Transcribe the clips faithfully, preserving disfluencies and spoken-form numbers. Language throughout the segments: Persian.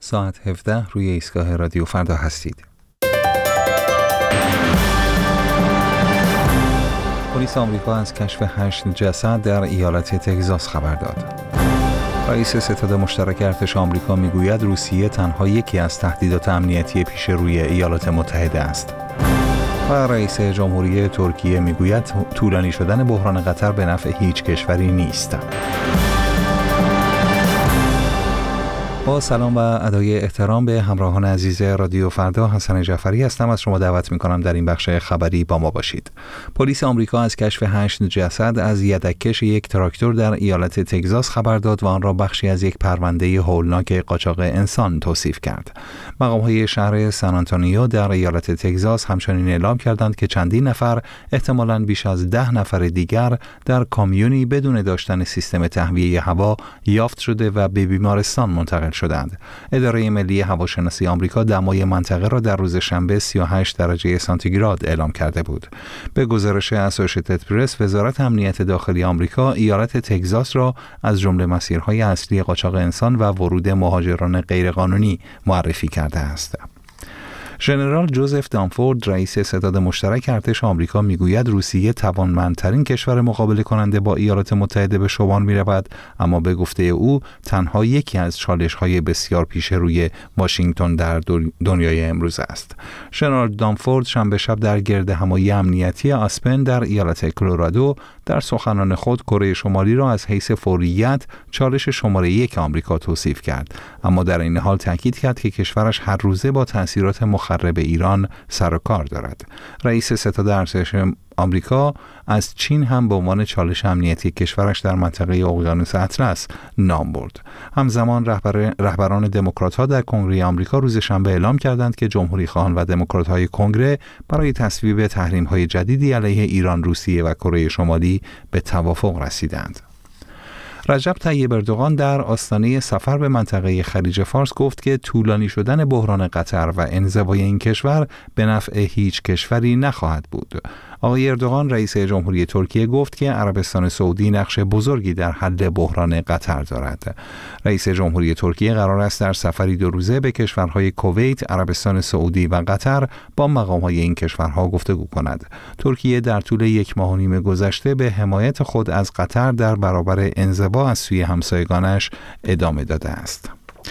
ساعت هفده روی ایستگاه رادیو فردا هستید. پلیس آمریکا از کشف هشت جسد در ایالت تگزاس خبر داد. رئیس ستاد مشترک ارتش آمریکا میگوید روسیه تنها یکی از تهدیدات امنیتی پیش روی ایالات متحده است. و رئیس جمهوری ترکیه میگوید طولانی شدن بحران قطر به نفع هیچ کشوری نیست. با سلام و ادای احترام به همراهان عزیز رادیو فردا، حسن جعفری هستم. از شما دعوت می‌کنم در این بخش خبری با ما باشید. پلیس آمریکا از کشف هشت جسد از یدک‌کش یک تراکتور در ایالت تگزاس خبر داد و آن را بخشی از یک پرونده هولناک قاچاق انسان توصیف کرد. مقام‌های شهر سان آنتونیو در ایالت تگزاس همچنین اعلام کردند که چندین نفر، احتمالاً بیش از ده نفر دیگر، در کامیونی بدون داشتن سیستم تهویه هوا یافت شده و به بیمارستان منتقل شدند. اداره ملی هواشناسی آمریکا دمای منطقه را در روز شنبه سی و هشت درجه سانتیگراد اعلام کرده بود. به گزارش اسوشییتد پرس، وزارت امنیت داخلی آمریکا ایالت تگزاس را از جمله مسیرهای اصلی قاچاق انسان و ورود مهاجران غیرقانونی معرفی کرده است. ژنرال جوزف دانفورد، رئیس ستاد مشترک ارتش آمریکا، میگوید روسیه توانمندترین کشور مقابله کننده با ایالات متحده به شمار می‌رود، اما به گفته او تنها یکی از چالش‌های بسیار پیش روی واشنگتن در دنیای امروز است. ژنرال دانفورد شنبه شب در گردهمایی امنیتی آسپن در ایالت کلرادو در سخنان خود کره شمالی را از حیث فوریت چالش شماره یک آمریکا توصیف کرد، اما در این حال تاکید کرد که کشورش هر روزه با تأثیرات مخرب ایران سر و کار دارد. رئیس ستاد ارتش آمریکا از چین هم به عنوان چالش امنیتی کشورش در منطقه اقیانوس اطلس نام برد. همزمان رهبر رهبران دموکرات‌ها در کنگره آمریکا روز شنبه اعلام کردند که جمهوری‌خواهان و دموکرات‌های کنگره برای تصویب تحریم‌های جدیدی علیه ایران، روسیه و کره شمالی به توافق رسیدند. رجب طیب اردوغان در آستانه سفر به منطقه خلیج فارس گفت که طولانی شدن بحران قطر و انزوای این کشور به نفع هیچ کشوری نخواهد بود. آقای اردوغان، رئیس جمهوری ترکیه، گفت که عربستان سعودی نقش بزرگی در حل بحران قطر دارد. رئیس جمهوری ترکیه قرار است در سفری دو روزه به کشورهای کویت، عربستان سعودی و قطر با مقام‌های این کشورها گفتگو کند. ترکیه در طول یک ماه و نیم گذشته به حمایت خود از قطر در برابر انزوا از سوی همسایگانش ادامه داده است.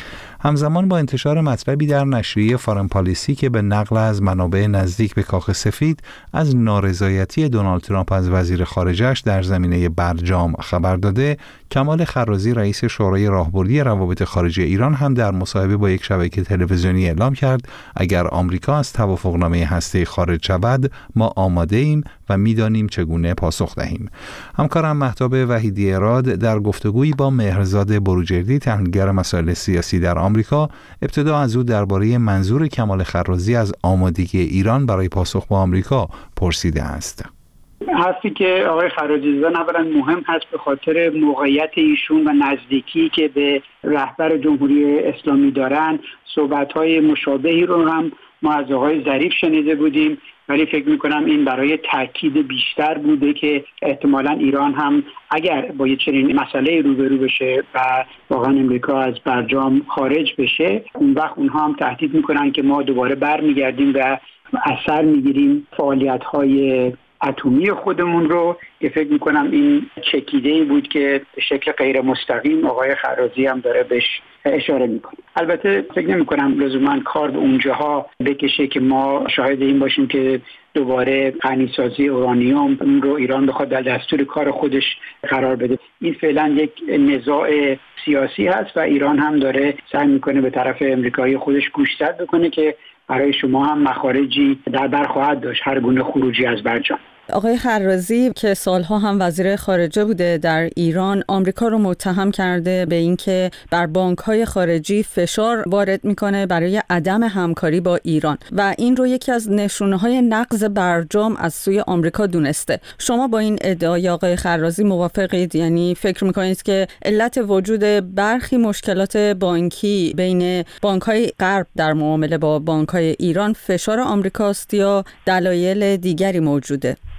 همزمان با انتشار مطلبی در نشریه فارن پالیسی که به نقل از منابع نزدیک به کاخ سفید از نارضایتی دونالد ترامپ از وزیر خارجه‌اش در زمینه برجام خبر داده، کمال خرازی، رئیس شورای راهبردی روابط خارجی ایران، هم در مصاحبه با یک شبکه تلویزیونی اعلام کرد اگر آمریکا از توافقنامه هسته‌ای خارج شود، ما آماده ایم و می‌دانیم چگونه پاسخ دهیم. همکارم مهتاب وحیدی اراد در گفتگویی با مهرزاد بروجردی، تحلیلگر مسائل سیاسی در آمریکا، ابتدا از او درباره منظور کمال خرازی از آمادگی ایران برای پاسخ با آمریکا پرسیده است. حرفی که آقای خرازی زدن اولا مهم هست به خاطر موقعیت ایشون و نزدیکی که به رهبر جمهوری اسلامی دارن. صحبت‌های مشابهی رو هم ما از آقای ظریف شنیده بودیم، ولی فکر می‌کنم این برای تاکید بیشتر بوده که احتمالاً ایران هم اگر با یه چنین مسئله روبرو بشه و واقعا امریکا از برجام خارج بشه، اون وقت اونها هم تهدید می‌کنن که ما دوباره برمیگردیم و اثر می‌گیریم فعالیت‌های اتمی خودمون رو، که فکر میکنم این چکیده‌ای بود که به شکل غیر مستقیم آقای خرازی هم داره بهش اشاره میکنه. البته فکر نمیکنم لزوما کار به اونجاها بکشه که ما شاهد این باشیم که دوباره غنیسازی اورانیوم رو ایران بخواد در دستور کار خودش قرار بده. این فعلا یک نزاع سیاسی هست و ایران هم داره سعی میکنه به طرف امریکایی خودش گوشزد بکنه که برای شما هم مخارجی در بر خواهد داشت هر گونه خروجی از برجام. آقای خرازی که سالها هم وزیر خارجه بوده در ایران، آمریکا رو متهم کرده به اینکه بر بانک‌های خارجی فشار وارد میکنه برای عدم همکاری با ایران و این رو یکی از نشونه‌های نقض برجام از سوی آمریکا دونسته. شما با این ادعای آقای خرازی موافقید؟ یعنی فکر میکنید که علت وجود برخی مشکلات بانکی بین بانک‌های غرب در معامله با بانک‌های ایران فشار آمریکاست یا دلایل دیگری موجوده؟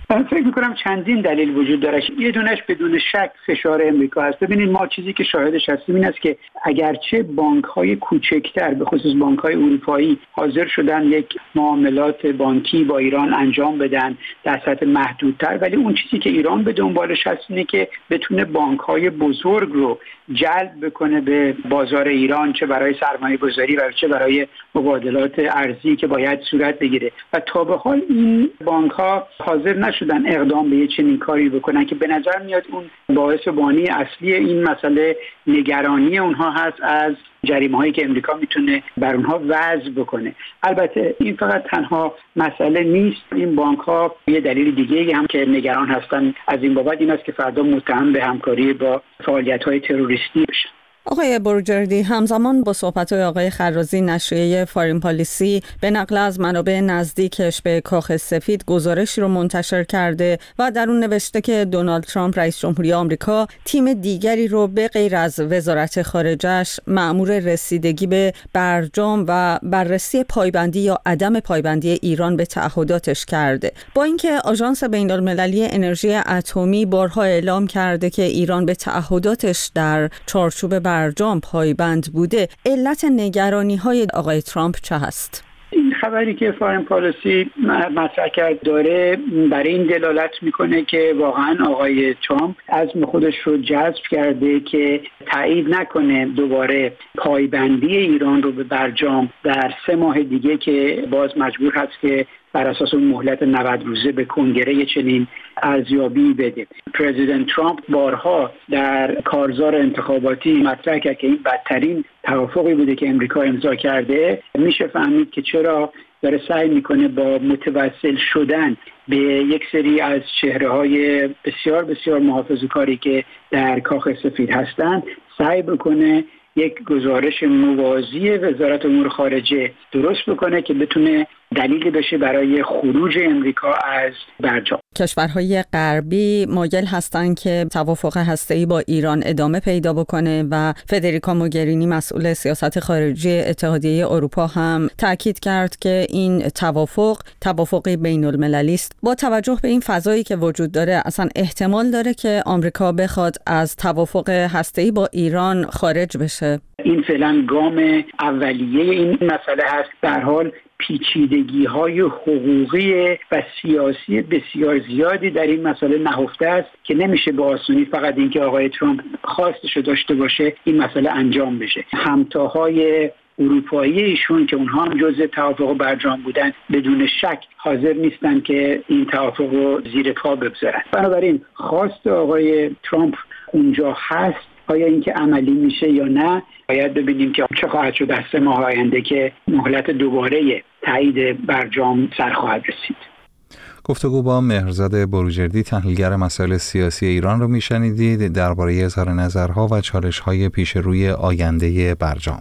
من فکر میکنم چندین دلیل وجود داره. یه دونش بدون شک فشار امریکا هست. ببینید ما چیزی که شاهدش هستیم این است که اگرچه بانک‌های کوچکتر به خصوص بانک‌های اروپایی حاضر شدن یک معاملات بانکی با ایران انجام بدن در سطح محدودتر، ولی اون چیزی که ایران به دنبالش هست اینه که بتونه بانک‌های بزرگ رو جلب بکنه به بازار ایران، چه برای سرمایه‌گذاری و چه برای مبادلات ارزی که باید صورت بگیره. و تا به حال این بانک‌ها حاضر نشدن اقدام به چنین کاری بکنن که به نظر میاد اون باعث بانی اصلی این مسئله نگرانی اونها هست از جریمه‌هایی که امریکا میتونه بر اونها وضع بکنه. البته این فقط تنها مسئله نیست. این بانک‌ها یه دلیل دیگه‌ای هم که نگران هستن از این بابت این است که فردا متهم به همکاری با فعالیت‌های تروریستی بشن. آقای بروجردی، همزمان با صحبت‌های آقای خرازی، نشریه فارین پالیسی به نقل از منابع نزدیکش به کاخ سفید گزارشی رو منتشر کرده و در اون نوشته که دونالد ترامپ رئیس جمهوری آمریکا تیم دیگری رو به غیر از وزارت خارجه‌اش مأمور رسیدگی به برجام و بررسی پایبندی یا عدم پایبندی ایران به تعهداتش کرده. با اینکه آژانس بین‌المللی انرژی اتمی بارها اعلام کرده که ایران به تعهداتش در چارچوب برجام پایبند بوده، علت نگرانی‌های آقای ترامپ چه هست؟ این خبری که فارین پالیسی مطرح کرد داره برای این دلالت میکنه که واقعا آقای ترامپ عزم خودش رو جذب کرده که تایید نکنه دوباره پایبندی ایران رو به برجام در سه ماه دیگه که باز مجبور هست که بر اساس اون مهلت نود روزه به کنگره چنین ارزیابی بده. پرزیدنت ترامپ بارها در کارزار انتخاباتی مطرح کرد که این بدترین توافقی بوده که امریکا امضا کرده. میشه فهمید که چرا داره سعی میکنه با متوسل شدن به یک سری از چهره‌های بسیار بسیار محافظه‌کاری که در کاخ سفید هستند سعی بکنه یک گزارش موازی وزارت امور خارجه درست بکنه که بتونه دلیلی بشه برای خروج امریکا از برجام. کشورهای غربی مایل هستند که توافق هسته‌ای با ایران ادامه پیدا بکنه و فدریکا موگرینی مسئول سیاست خارجی اتحادیه اروپا هم تاکید کرد که این توافق توافقی بین‌المللی است. با توجه به این فضایی که وجود داره اصلا احتمال داره که آمریکا بخواد از توافق هسته‌ای با ایران خارج بشه. این فعلا گام اولیه این مسئله هست. در حال پیچیدگی‌های حقوقی و سیاسی بسیار زیادی در این مسئله نهفته است که نمیشه به آسونی فقط اینکه آقای ترامپ خواستش داشته باشه این مسئله انجام بشه. همتاهای اروپایی ایشون که اونها هم جزء توافق برجام بودن بدون شک حاضر نیستن که این توافق رو زیر پا بگذارن. بنابراین خواست آقای ترامپ اونجا هست. آیا این که عملی میشه یا نه باید ببینیم که چه خواهد شد در سه ماه آینده که مهلت دوباره تایید برجام سر خواهد رسید. گفتگو با مهرزاد بروجردی، تحلیلگر مسائل سیاسی ایران رو میشنیدید درباره اظهار نظرها و چالش‌های پیش روی آینده برجام.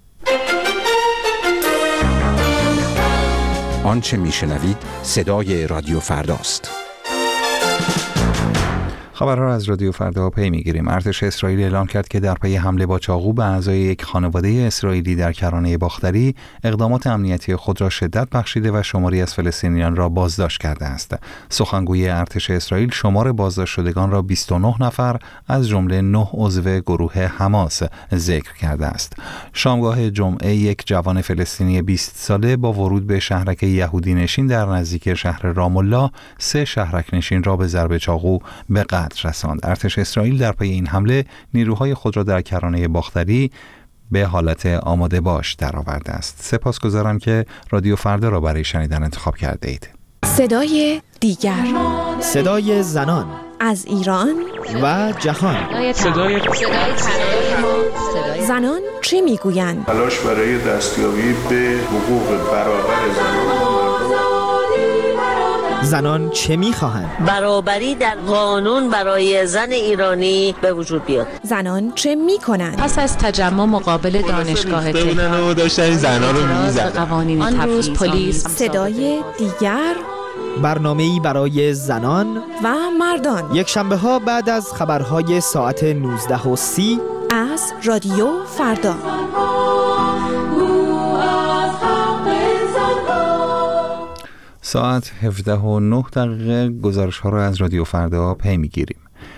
آنچه میشنوید صدای رادیو فرداست. خبرها را از رادیو فردا پی میگیریم. ارتش اسرائیل اعلام کرد که در پی حمله با چاقو به اعضای یک خانواده اسرائیلی در کرانه باختری اقدامات امنیتی خود را شدت بخشیده و شماری از فلسطینیان را بازداشت کرده است. سخنگوی ارتش اسرائیل شمار بازداشت شدگان را بیست و نه نفر از جمله نه عضو گروه حماس ذکر کرده است. شامگاه جمعه یک جوان فلسطینی بیست ساله با ورود به شهرک یهودی نشین در نزدیکی شهر رام الله سه شهرک نشین را به ضرب چاقو به قتل رساند. ارتش اسرائیل در پی این حمله نیروهای خود را در کرانه باختری به حالت آماده باش درآورده است. سپاسگزارم که رادیو فردا را برای شنیدن انتخاب کرده اید. صدای دیگر، صدای زنان از ایران و جهان. صدای زنان چه میگویند؟ تلاش برای دستیابی به حقوق برابر زنان. زنان چه میخواهند؟ برابری در قانون برای زن ایرانی به وجود بیاد. زنان چه میکنند؟ پس از تجمع مقابل دانشگاه تهران داشتن زنان رو میزدن. قوانین تبعیض، پلیس. صدای دیگر، برنامه‌ای برای زنان و مردان، یک شنبه ها بعد از خبرهای ساعت نوزده و سی از رادیو فردا. ساعت هفده و نه دقیقه گزارش ها را از رادیو فردا پی میگیریم.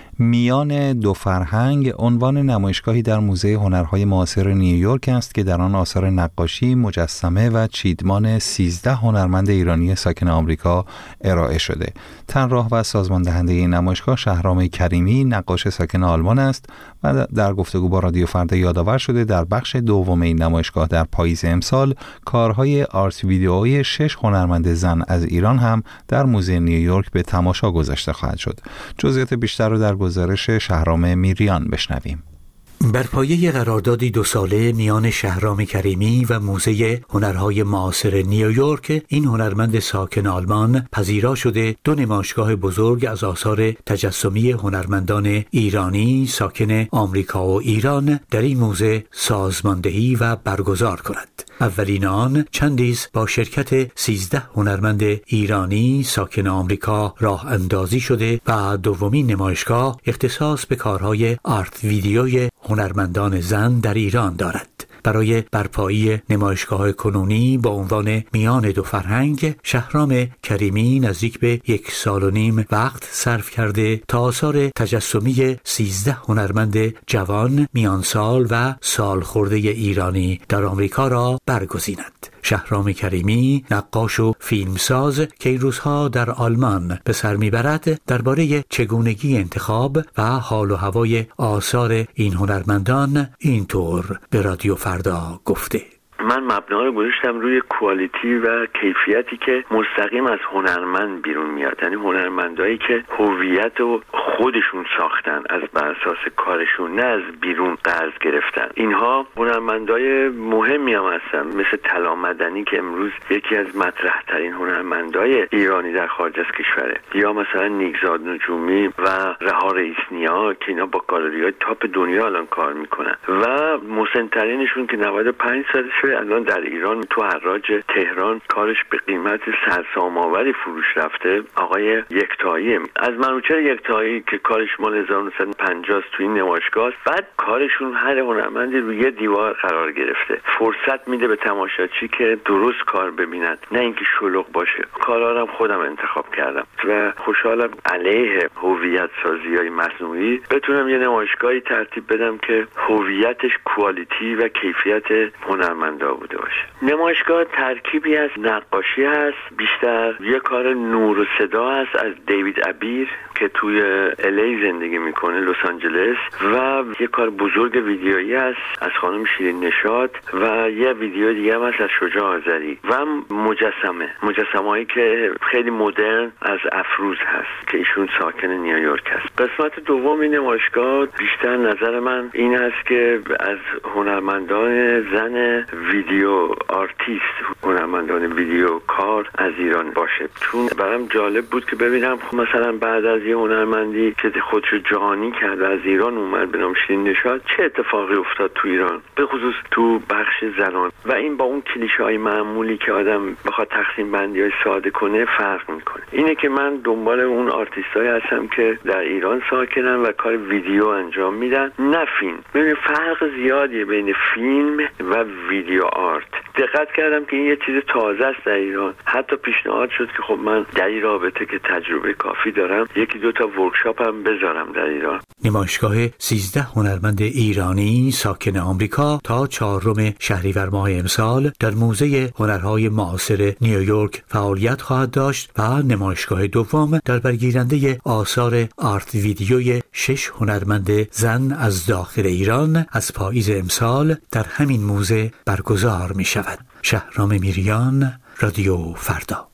میان دو فرهنگ عنوان نمایشگاهی در موزه هنرهای معاصر نیویورک است که در آن آثار نقاشی، مجسمه و چیدمان سیزده هنرمند ایرانی ساکن آمریکا ارائه شده. طراح و سازمان دهنده این نمایشگاه شهرام کریمی، نقاش ساکن آلمان است و در گفتگو با رادیو فردا یادآور شده در بخش دوم این نمایشگاه در پاییز امسال کارهای آرت ویدئویی شش هنرمند زن از ایران هم در موزه نیویورک به تماشا گذاشته خواهد شد. جزئیات بیشتر رو در گزارش شهرام میریان بشنویم. بر پایه قراردادی دو ساله میان شهرام کریمی و موزه هنرهای معاصر نیویورک، این هنرمند ساکن آلمان پذیرا شده دو نمایشگاه بزرگ از آثار تجسمی هنرمندان ایرانی ساکن آمریکا و ایران در این موزه سازماندهی و برگزار کند. اولین آن چندیز با شرکت سیزده هنرمند ایرانی ساکن آمریکا راه اندازی شده و دومین نمایشگاه اختصاص به کارهای آرت ویدیوی هنرمندان زن در ایران دارد. برای برپایی نمایشگاه کنونی با عنوان میان دو فرهنگ، شهرام کریمی نزدیک به یک سال و نیم وقت صرف کرده تا آثار تجسمی سیزده هنرمند جوان، میانسال و سالخورده ایرانی در آمریکا را برگزیند. شهرام کریمی، نقاش و فیلمساز که این روزها در آلمان به سر میبرد، درباره چگونگی انتخاب و حال و هوای آثار این هنرمندان اینطور به رادیو فردا گفته: من مبنا رو گذاشتم روی کوالیتی و کیفیتی که مستقیم از هنرمند بیرون میاد، یعنی هنرمندایی که هویت و خودشون ساختن از بر اساس کارشون، نه از بیرون قرض گرفتن. اینها هنرمندای مهمی هم هستن، مثل طلا مدنی که امروز یکی از مطرح ترین هنرمندای ایرانی در خارج از کشوره، یا مثلا نیکزاد نجومی و رها رئیس‌نیا که اینا با گالری‌های تاپ دنیا الان کار میکنن، و مسن‌ترینشون که نود و پنج سالشه الان در ایران تو حراج تهران کارش به قیمت سرسام‌آوری فروش رفته، آقای یکتایی. از منوچهر یکتایی که کارش مال هزار و نهصد و پنجاه تو این نمایشگاه، بعد کارشون هر هنرمندی روی یه دیوار قرار گرفته، فرصت میده به تماشاچی که درست کار ببینن، نه اینکه شلوغ باشه. کارا رو خودم انتخاب کردم و خوشحالم علیه هویت سازی‌های مصنوعی بتونم یه نمایشگاهی ترتیب بدم که هویتش کوالیتی و کیفیت هنرمند بوده باشه. نمایشگاه ترکیبی از نقاشی هست، بیشتر یه کار نور و صدا هست از دیوید ابیر که توی الی زندگی میکنه، لس آنجلس، و یه کار بزرگ ویدیویی هست از خانم شیرین نشاط، و یه ویدیو دیگه هم هست از شجاع آذری، و مجسمه مجسمه‌ای که خیلی مدرن از افروز هست که ایشون ساکن نیویورک هست. قسمت دوم این نمایشگاه بیشتر نظر من این هست که از هنرمندان زن ویدیو آرتیست، هنرمندان ویدیو کار از ایران باشه، چون برام جالب بود که ببینم مثلا بعد از یه هنرمندی که خودشو جهانی کرد و از ایران اومد به نام شیرین نشاط، چه اتفاقی افتاد تو ایران، به خصوص تو بخش زنان، و این با اون کلیشه‌های معمولی که آدم بخواد تقسیم بندی‌های ساده کنه فرق میکنه. اینه که من دنبال اون آرتیستایی هستم که در ایران ساکنن و کار ویدیو انجام میدن، نه فیلم. ببین فرق زیادیه بین فیلم و ویدیو آرت. دقت کردم که این یه چیز تازه است در ایران. حتی پیشنهاد شد که خب من در این رابطه که تجربه کافی دارم یکی دو تا ورکشاپ هم بذارم در ایران. نمایشگاه سیزده هنرمند ایرانی ساکن آمریکا تا چهارم شهریور ماه امسال در موزه هنرهای معاصر نیویورک فعالیت خواهد داشت و نمایشگاه دوم در برگیرنده آثار آرت ویدیوی شش هنرمند زن از داخل ایران از پاییز امسال در همین موزه برگزار می شود. شهرام میریان، رادیو فردا.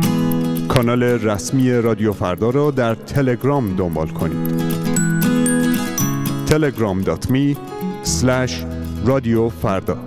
کانال رسمی رادیو فردا را در تلگرام دنبال کنید. تلگرام دات می اسلش رادیو فردا.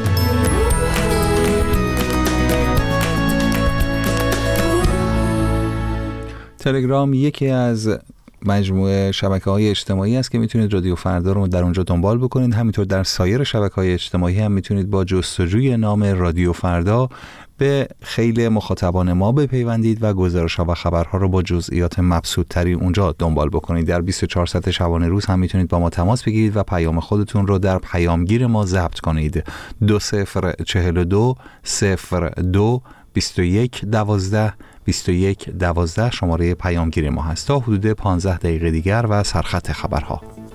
تلگرام یکی از مجموعه شبکه‌های اجتماعی است که میتونید رادیو فردا رو در اونجا دنبال بکنید. همینطور در سایر شبکه‌های اجتماعی هم میتونید با جستجوی نام رادیو فردا به خیلی مخاطبان ما بپیوندید و گزارش‌ها و خبرها رو با جزئیات مبسوط‌تری اونجا دنبال بکنید. در بیست و چهار ساعت شبانه روز هم میتونید با ما تماس بگیرید و پیام خودتون رو در پیامگیر ما ضبط کنید. دو صفر چهل و دو صفر دو بیست و یک دوازده بیست و یک دوازده شماره پیامگیر ما هست. تا حدود پانزده دقیقه دیگر و سرخط خبرها.